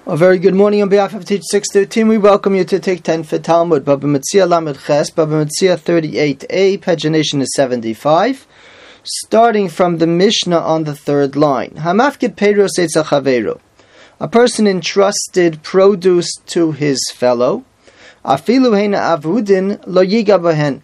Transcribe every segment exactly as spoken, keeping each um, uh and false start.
A very good morning on behalf of Teach six thirteen. We welcome you to take ten for Talmud, Baba Metzia Lamed Ches, Baba Metzia thirty-eight A, pagination is seventy-five, starting from the Mishnah on the third line. Hamafkid Peiros Eitzel Chaveiro. A person entrusted produce to his fellow. Afilu Heina Avudin Lo Yiga Bahen.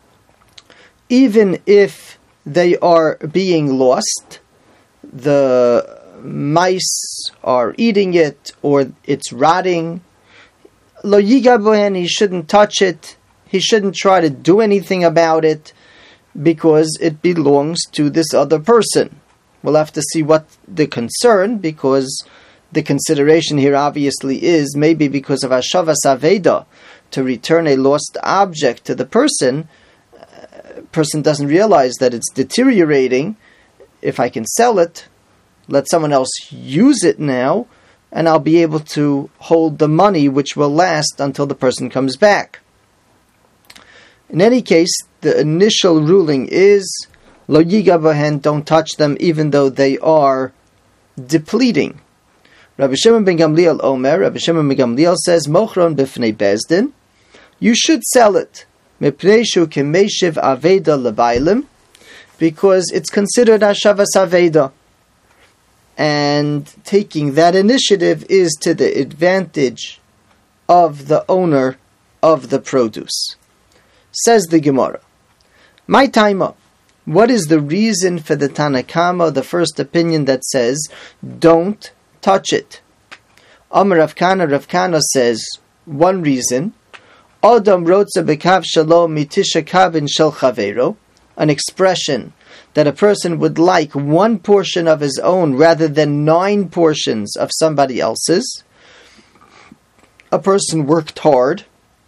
Even if they are being lost, the mice are eating it, or it's rotting, lo yiga bohen, he shouldn't touch it, he shouldn't try to do anything about it, because it belongs to this other person. We'll have to see what the concern, because the consideration here obviously is, maybe because of Hashavas Aveda, to return a lost object to the person, a person doesn't realize that it's deteriorating. If I can sell it, let someone else use it now, and I'll be able to hold the money, which will last until the person comes back. In any case, the initial ruling is, Lo yiga bahen, don't touch them, even though they are depleting. Rabbi Shimon ben Gamliel Omer, Rabbi Shimon ben Gamliel says, Mochron b'fnei bezdin, you should sell it, mipnei shu kemeshiv aveda lebailim, because it's considered Hashavas Aveda. And taking that initiative is to the advantage of the owner of the produce. Says the Gemara, my taima, what is the reason for the Tana Kama, the first opinion that says, don't touch it? Amar Rav Kana, Rav Kana says, one reason, Adam rotza bekav shalom mitisha kavin shel chaveiro, an expression that a person would like one portion of his own rather than nine portions of somebody else's. A person worked hard,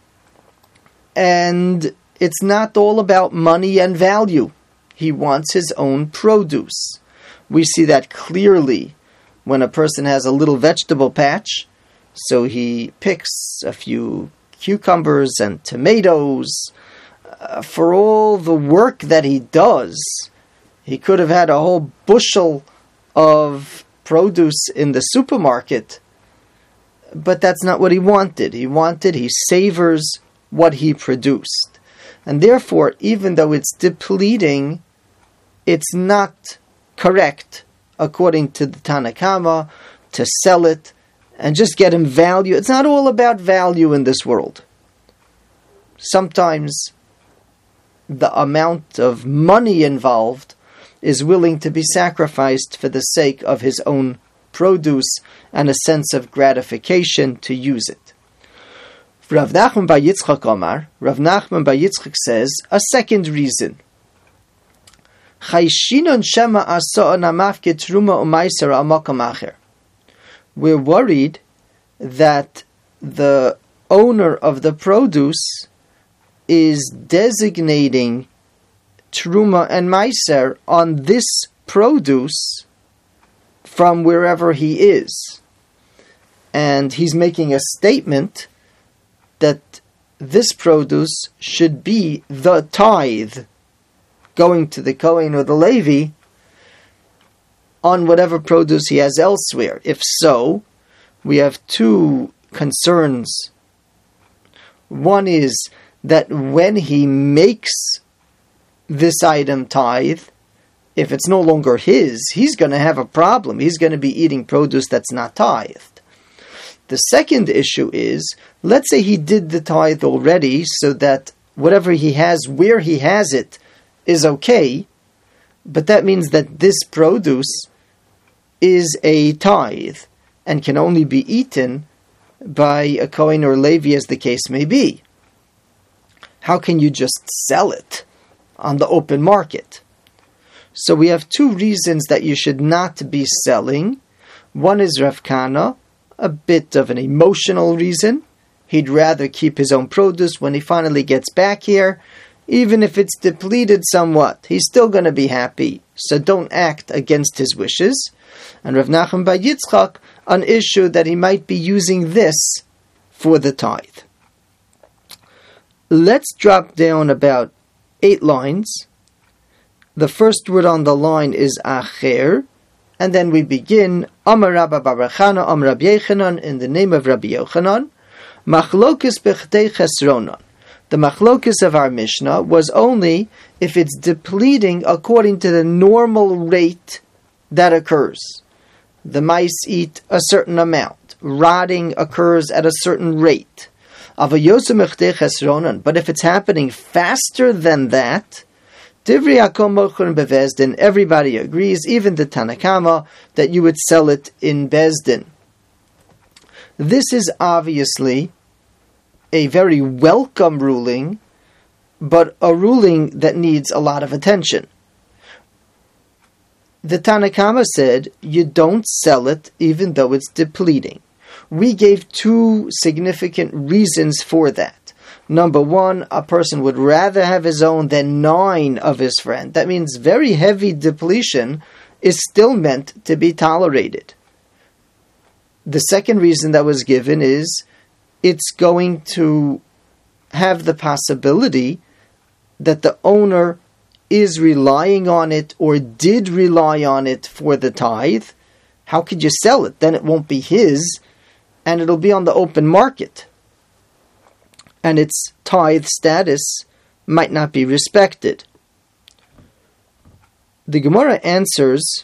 and it's not all about money and value. He wants his own produce. We see that clearly when a person has a little vegetable patch, so he picks a few cucumbers and tomatoes. Uh, for all the work that he does, he could have had a whole bushel of produce in the supermarket, but that's not what he wanted. He wanted, he savors what he produced. And therefore, even though it's depleting, it's not correct, according to the Tana Kama, to sell it and just get him value. It's not all about value in this world. Sometimes the amount of money involved is willing to be sacrificed for the sake of his own produce and a sense of gratification to use it. Rav Nachman bar Yitzchak Omar, Rav Nachman bar Yitzchak says, a second reason. We're worried that the owner of the produce is designating Truma and Meiser on this produce from wherever he is. And he's making a statement that this produce should be the tithe going to the Kohen or the Levi on whatever produce he has elsewhere. If so, we have two concerns. One is that when he makes this item tithe, if it's no longer his, he's going to have a problem. He's going to be eating produce that's not tithed. The second issue is, let's say he did the tithe already, so that whatever he has, where he has it, is okay, but that means that this produce is a tithe and can only be eaten by a Kohen or Levi, as the case may be. How can you just sell it on the open market? So we have two reasons that you should not be selling. One is Rav Kana, a bit of an emotional reason. He'd rather keep his own produce when he finally gets back here. Even if it's depleted somewhat, he's still going to be happy. So don't act against his wishes. And Rav Nachman bar Yitzchak, an issue that he might be using this for the tithe. Let's drop down about eight lines. The first word on the line is acher, And then we begin, Amar Rabba Bar Chana, Amar Rabbi Yochanan, in the name of Rabbi Yochanan, Machlokes Bechdei Chesronon. The machlokes of our Mishnah was only if it's depleting according to the normal rate that occurs. The mice eat a certain amount. Rotting occurs at a certain rate. But if it's happening faster than that, everybody agrees, even the Tanakama, that you would sell it in Bezdin. This is obviously a very welcome ruling, but a ruling that needs a lot of attention. The Tanakama said, you don't sell it even though it's depleting. We gave two significant reasons for that. Number one, a person would rather have his own than nine of his friend. That means very heavy depletion is still meant to be tolerated. The second reason that was given is it's going to have the possibility that the owner is relying on it or did rely on it for the tithe. How could you sell it? Then it won't be his, and it'll be on the open market. And its tithe status might not be respected. The Gemara answers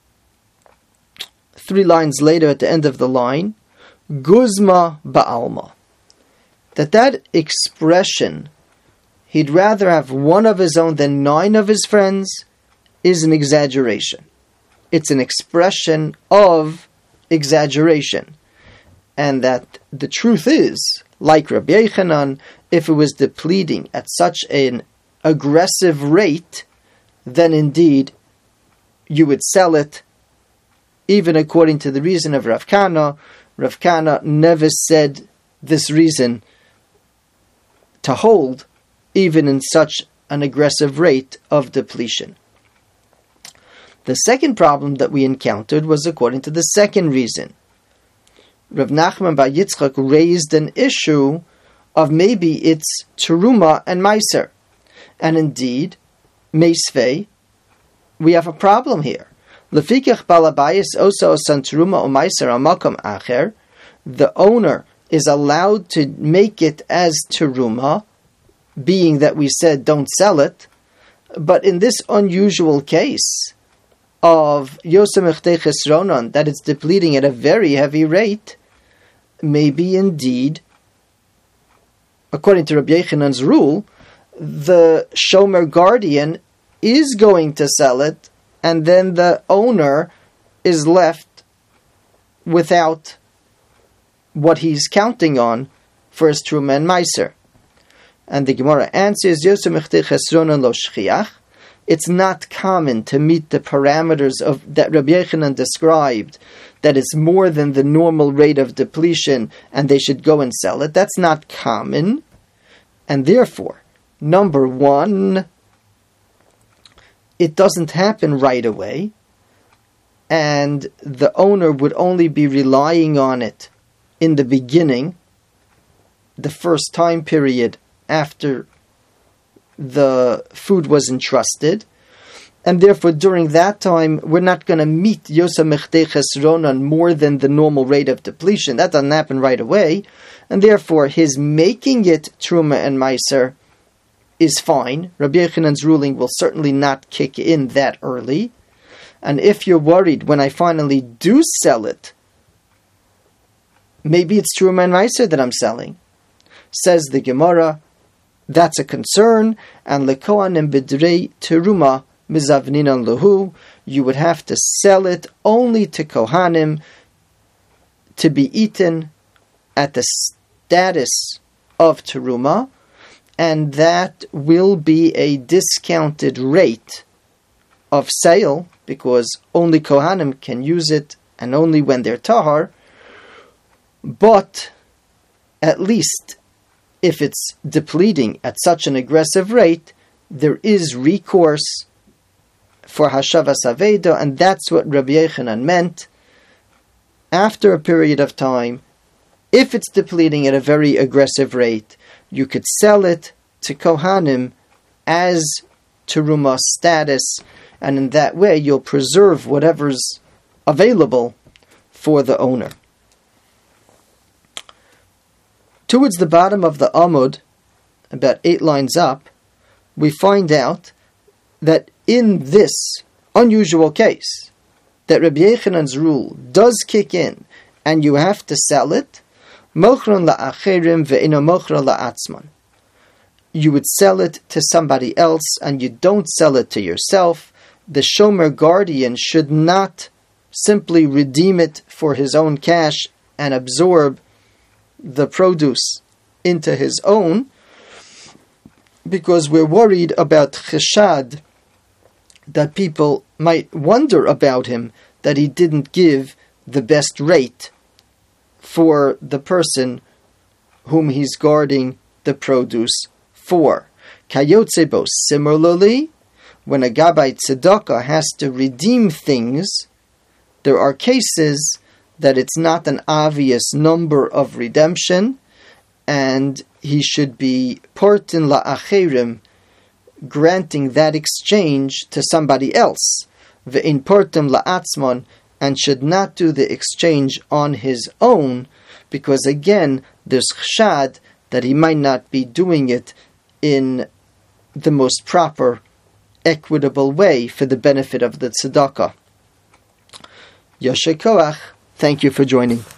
three lines later at the end of the line, Guzma ba'alma. That that expression, he'd rather have one of his own than nine of his friends, is an exaggeration. It's an expression of exaggeration. And that the truth is, like Rabbi Yochanan, if it was depleting at such an aggressive rate, then indeed you would sell it, even according to the reason of Rav Kana. Rav Kana never said this reason to hold, even in such an aggressive rate of depletion. The second problem that we encountered was according to the second reason. Rav Nachman bar Yitzchak raised an issue of maybe it's teruma and meiser. And indeed, meisvei, we have a problem here. Lefikach balabayis osa osan teruma o meiser al makom acher. The owner is allowed to make it as teruma, being that we said don't sell it. But in this unusual case of Yosem Echdei Chesronon, that it's depleting at a very heavy rate, maybe indeed, according to Rabbi Yechanan's rule, the Shomer guardian is going to sell it, and then the owner is left without what he's counting on for his Truma and Meiser. And the Gemara answers, Yosem Echdei Chesronon lo shchiach. It's not common to meet the parameters of that Rabbi Yochanan described, that it's more than the normal rate of depletion and they should go and sell it. That's not common. And therefore, number one, it doesn't happen right away, and the owner would only be relying on it in the beginning, the first time period after the food was entrusted, and therefore during that time we're not going to meet Yosem Echdei Chesronon more than the normal rate of depletion. That doesn't happen right away, and therefore his making it Truma and Meiser is fine. Rabbi Yechanan's ruling will certainly not kick in that early, and if you're worried when I finally do sell it, maybe it's Truma and Meiser that I'm selling, says the Gemara, that's a concern, and lekohanim b'drei teruma mizavninan lahu, you would have to sell it only to kohanim to be eaten at the status of teruma, and that will be a discounted rate of sale, because only kohanim can use it, and only when they're tahar, but at least if it's depleting at such an aggressive rate, there is recourse for Hashavas Aveda, and that's what Rabbi Yochanan meant. After a period of time, if it's depleting at a very aggressive rate, you could sell it to Kohanim as Teruma status, and in that way you'll preserve whatever's available for the owner. Towards the bottom of the Amud, about eight lines up, we find out that in this unusual case, that Rabbi Yechanan's rule does kick in, and you have to sell it, mochron la'acherim ve'ino mochron la'atzman. You would sell it to somebody else, and you don't sell it to yourself. The shomer guardian should not simply redeem it for his own cash and absorb the produce into his own, because we're worried about cheshad, that people might wonder about him, that he didn't give the best rate for the person whom he's guarding the produce for. Kayotzebo, similarly, when a Gabbai Tzedakah has to redeem things, there are cases that it's not an obvious number of redemption, and he should be portin la'acherim, granting that exchange to somebody else, ve'in portim la'atzmon, and should not do the exchange on his own, because again, there's chshad that he might not be doing it in the most proper, equitable way for the benefit of the tzedakah. Yasher koach. Thank you for joining.